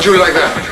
How'd you like that?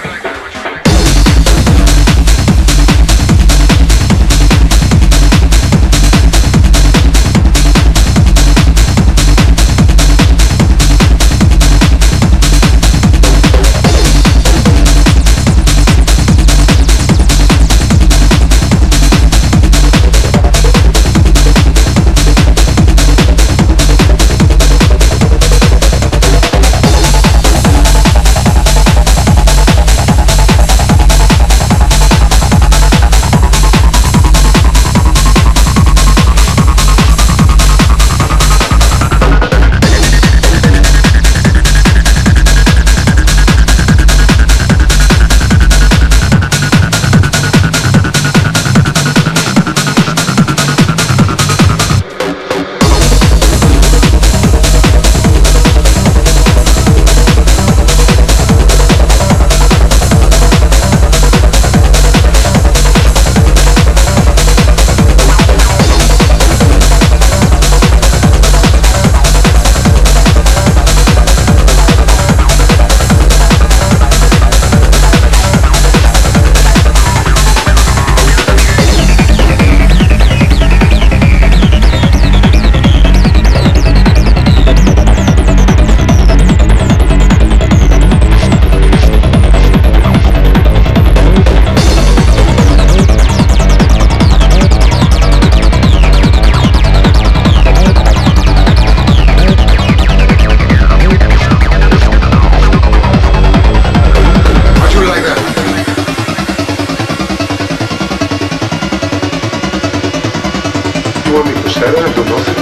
You want me to say that or do nothing?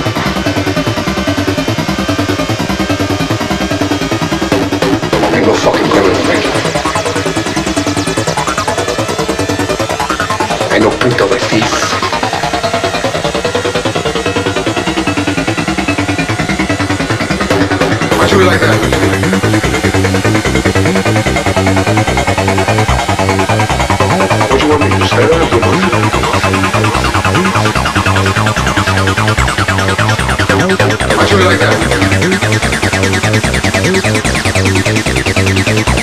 Ain't no fucking criminal, thank you. Ain't no puto de thief. Why'd you be like that? What you want me to say that or do nothing? Why'd you be like that?